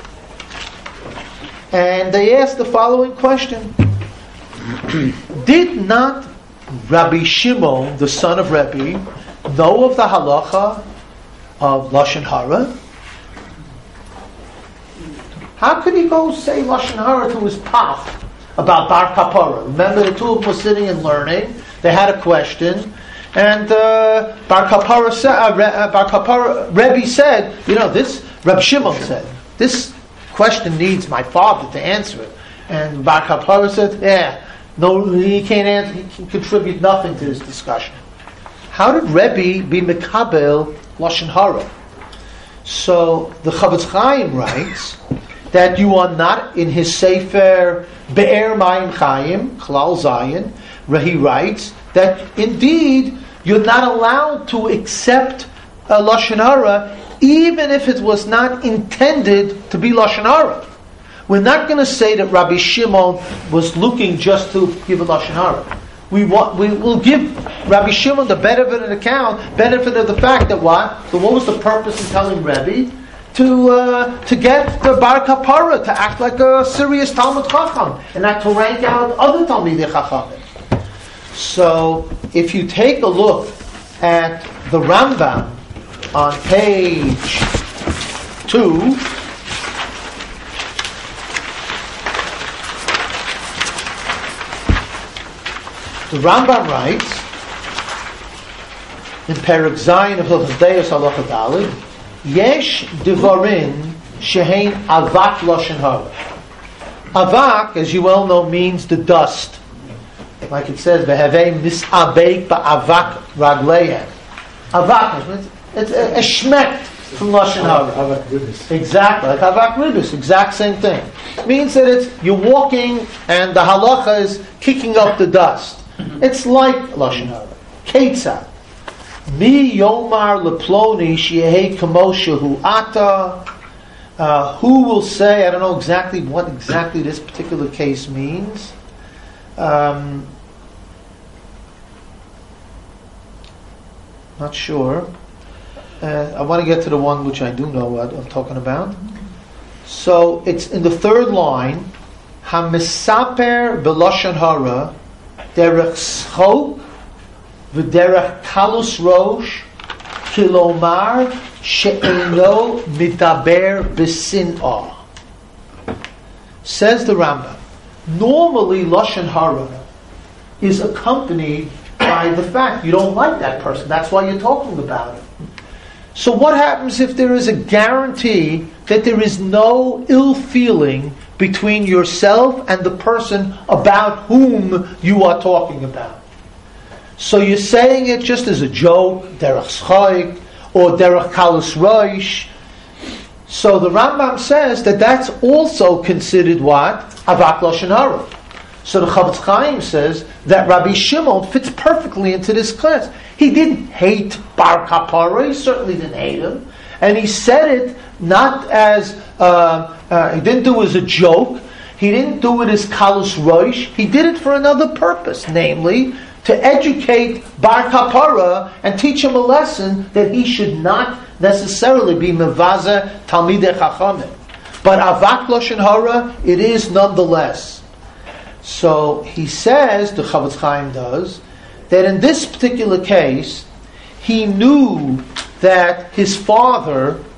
and they ask the following question. Did not Rabbi Shimon, the son of Rebbe, know of the halacha of Lashon Hara? How could he go say Lashon Hara to his pop about Bar Kapara? Remember, the two of them were sitting and learning. They had a question. And uh, Bar Kapara, sa- uh, Re- uh, Bar Kapara Rebbe said, you know, this, Reb Shimon said, this question needs my father to answer it. And Bar Kapara said, yeah, no, he can't answer, he can contribute nothing to this discussion. How did Rebbe be Mekabel Lashon Hara? So the Chavetz Chaim writes that you are not, in his Sefer Be'er Mayim Chaim, Klal Zayin, where he writes that indeed you're not allowed to accept a Lashon Hara even if it was not intended to be Lashon Hara. We're not going to say that Rabbi Shimon was looking just to give a Lashon Hara. We want, we will give Rabbi Shimon the benefit of the account, benefit of the fact that what? So what was the purpose in telling Rebbe? To uh, to get the Bar Kapara to act like a serious Talmud Chacham and not to rank out other Talmidei Chachamim. So if you take a look at the Rambam on page two, the Rambam writes in Perek Zayin of Hilchos Deos Halacha Daled, Yesh Devarim Shehein Avak Lashon Hara. Avak, as you well know, means the dust. Like it says, V'hevei mis'abek ba'avak ragleya. Avak, it's a, a shmek from Lashon Hara. Avak ribis. Exactly, like avak ribis, exact same thing. It means that it's, you're walking and the halacha is kicking up the dust. It's like Lashon Hara. Ketzad. Mi yomar leploni sheyehei kamoshehu ata. Uh, who will say, I don't know exactly what exactly this particular case means. Um, not sure. Uh, I want to get to the one which I do know what I'm talking about. So it's in the third line. Hamisaper b'lashon hara derech schok v'derech kalus rosh kilomar she'eno midaber b'sin'ah. Says the Rambam. Normally, Lashon Hara is accompanied by the fact you don't like that person. That's why you're talking about it. So what happens if there is a guarantee that there is no ill feeling between yourself and the person about whom you are talking about? So you're saying it just as a joke, derech schayik, or derech kalus roish. So the Rambam says that that's also considered what? Avak Lashon Hara. So the Chavetz Chaim says that Rabbi Shimon fits perfectly into this class. He didn't hate Bar Kapara, he certainly didn't hate him. And he said it not as, uh, uh, he didn't do it as a joke, he didn't do it as Kalus Roish, he did it for another purpose, namely, to educate Bar Kapara and teach him a lesson that he should not necessarily be Mevaza Talmidei Chachamim. But Avak Lashon Hara, it is nonetheless. So he says, the Chavetz Chaim does, that in this particular case, he knew that his father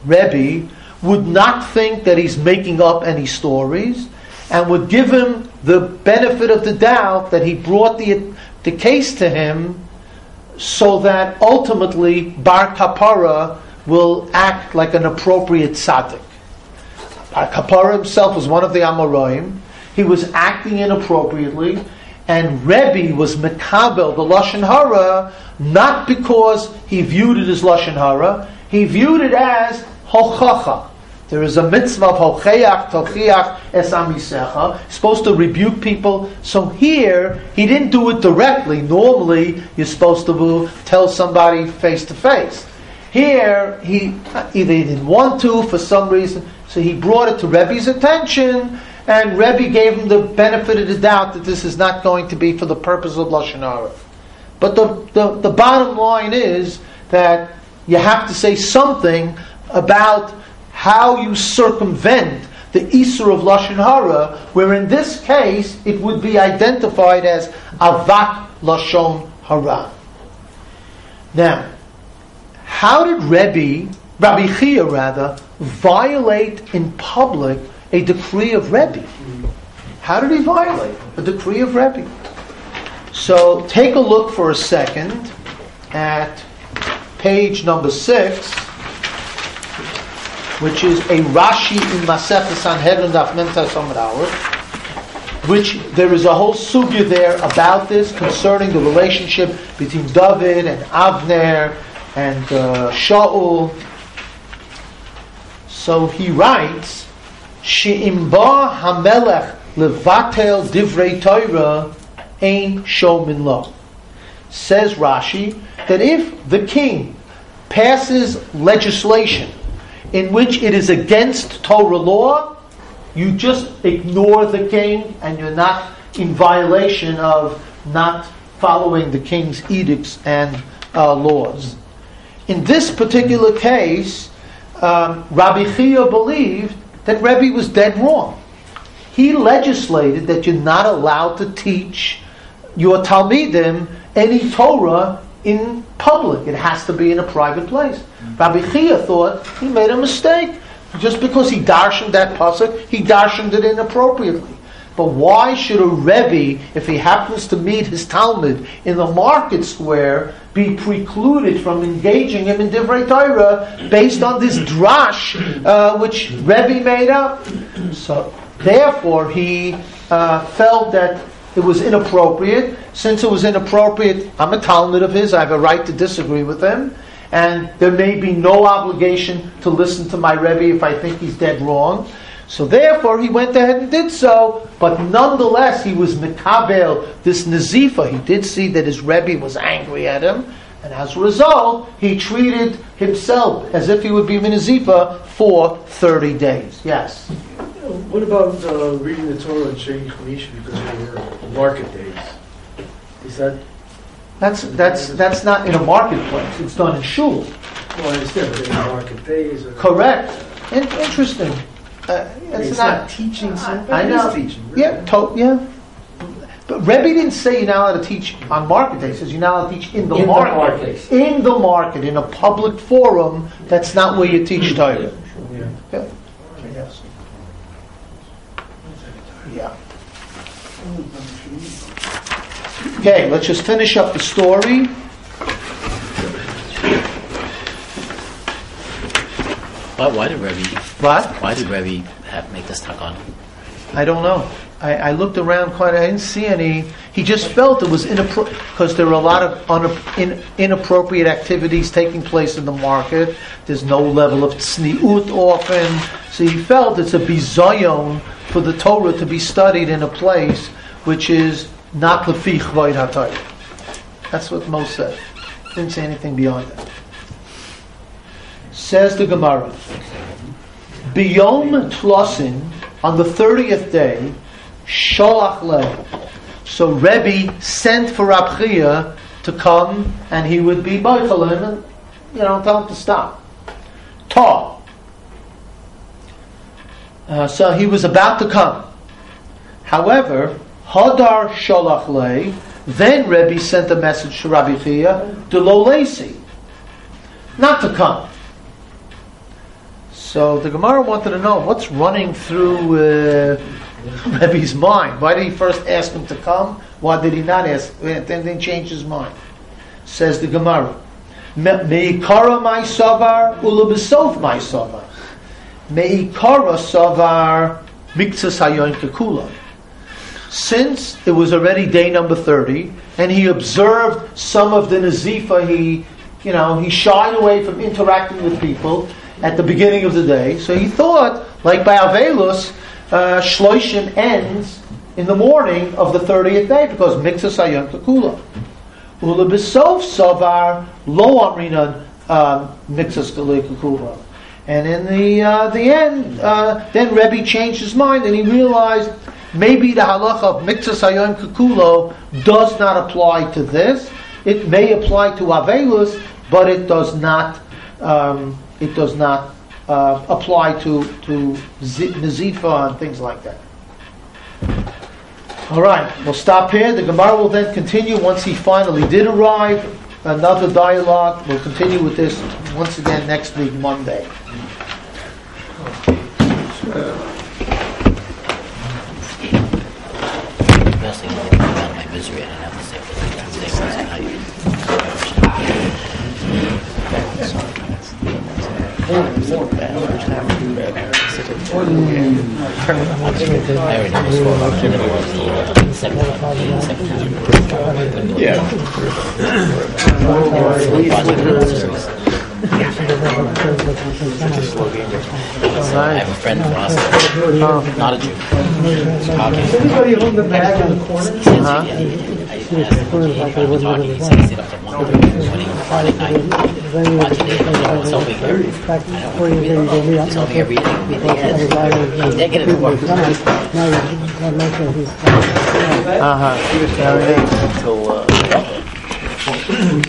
Rebbe, would not think that he's making up any stories, and would give him the benefit of the doubt that he brought the, the case to him so that ultimately Bar Kapara will act like an appropriate tzaddik. Bar Kapara himself was one of the Amoraim. He was acting inappropriately, and Rebbe was mekabel the Lashon Hara not because he viewed it as Lashon Hara, he viewed it as hochacha. There is a mitzvah of hocheach, tochiach, es amisecha, supposed to rebuke people. So here, he didn't do it directly. Normally, you're supposed to tell somebody face to face. Here, he either he didn't want to for some reason, so he brought it to Rebbe's attention, and Rebbe gave him the benefit of the doubt that this is not going to be for the purpose of Lashon Hara. But the, the, the bottom line is that you have to say something about how you circumvent the Isur of Lashon Hara, where in this case it would be identified as Avat Lashon Hara. Now, how did Rebbe, Rabbi Chia rather, violate in public a decree of Rebbe? How did he violate a decree of Rebbe? So take a look for a second at page number six, which is a Rashi in Masechah Sanhedrin Daf Memtes Amud Aleph, which there is a whole sugya there about this concerning the relationship between David and Avner and uh, Shaul. So he writes, "She'im ba hamelech levatel divrei Torah ein shomin lo." Says Rashi that if the king passes legislation in which it is against Torah law, you just ignore the king and you're not in violation of not following the king's edicts and uh, laws. In this particular case, um, Rabbi Chia believed that Rebbe was dead wrong. He legislated that you're not allowed to teach your Talmidim any Torah in public. It has to be in a private place. Rabbi Chia thought he made a mistake. Just because he darshaned that pasuk, he darshaned it inappropriately. But why should a Rebbe, if he happens to meet his Talmud in the market square, be precluded from engaging him in Divrei Torah based on this drash uh, which Rebbe made up? So, therefore, he uh, felt that it was inappropriate. Since it was inappropriate, I'm a Talmud of his, I have a right to disagree with him, and there may be no obligation to listen to my Rebbe if I think he's dead wrong. So therefore, he went ahead and did so, but nonetheless, he was mekabel this nazifa. He did see that his Rebbe was angry at him, and as a result, he treated himself as if he would be nazifa for thirty days. Yes? What about uh, reading the Torah and Shei Chamish because of your market days? Is that... That's that's that's not in a marketplace. It's done in shul. Well, I understand, but in market days... Or Correct. In- interesting. Uh, it's, it's not, not teaching something. I know. It is teaching. Really. Yeah, to, yeah. But Rebbe didn't say you're not allowed to teach on market days. He says you're not allowed to teach in the In the market. market. In the market, in a public forum. That's not where you teach Torah. Yeah. Yeah. Yes. Yeah. Okay, let's just finish up the story. Why, why did Rebbe? What? Why did Rebbe have make this takan? I don't know. I, I looked around quite. I didn't see any. He just felt it was inappropriate because there were a lot of un, in, inappropriate activities taking place in the market. There's no level of tzniut often, so he felt it's a bizayon for the Torah to be studied in a place which is not lefi chvod haTorah. That's what Moshe said. Didn't say anything beyond that. Says the Gemara, Biyom Tlosin, on the thirtieth day, Sholach Le. So Rebbe sent for Rab Chia to come, and he would be boichel him, and you know, tell him to stop. Ta. Uh, so he was about to come. However, Hadar Sholach Le. Then Rebbe sent a message to Rabbi Chia, de lo lesi, not to come. So the Gemara wanted to know what's running through uh, Rebbe's mind. Why did he first ask him to come? Why did he not ask? Then then change his mind. Says the Gemara, Meikara my savar ulabesof my savar. Meikara savar miktsas hayon kekula. Since it was already day number thirty, and he observed some of the nazifa, he, you know, he shied away from interacting with people at the beginning of the day. So he thought, like by Avelus, uh, Shloshim ends in the morning of the thirtieth day because miktsas hayon kekula. Ula besof savar lo amrinan miktsas kekula. And in the uh, the end, uh, then Rebbe changed his mind and he realized maybe the halacha of miktsas hayon kekulo does not apply to this. It may apply to Avelus, but it does not. Um, it does not uh, apply to to Nazifa and things like that. All right, we'll stop here. The Gemara will then continue once he finally did arrive. Another dialogue. We'll continue with this once again next week, Monday. Best thing is to get out of my misery. I don't have to say for how you. I already know the score. I'm going to the second one. Second time. Yeah. I have a friend in Boston, not a Jew. Is anybody holding the bag in the corner? Uh-huh. I asked him, I was talking, he said he stayed up till one thirty Friday night, watching it, and he was over here. I don't know, he's over here reading, reading it. He's taking it to work. Uh huh. Until. Uh,